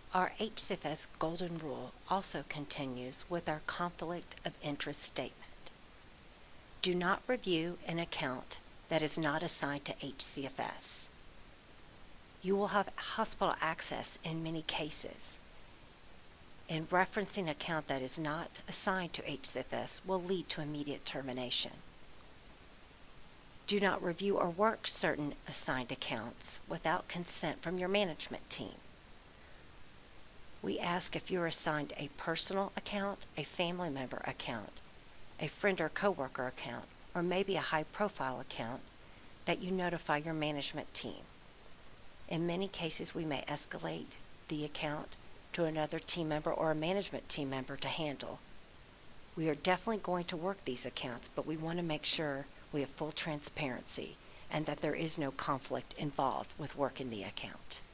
Our HCFS Golden Rule also continues with our conflict of interest statement. Do not review an account that is not assigned to HCFS. You will have hospital access in many cases, and referencing an account that is not assigned to HCFS will lead to immediate termination. Do not review or work certain assigned accounts without consent from your management team. We ask if you're assigned a personal account, a family member account, a friend or coworker account, or maybe a high-profile account, that you notify your management team. In many cases, we may escalate the account to another team member or a management team member to handle. We are definitely going to work these accounts, but we want to make sure we have full transparency and that there is no conflict involved with working the account.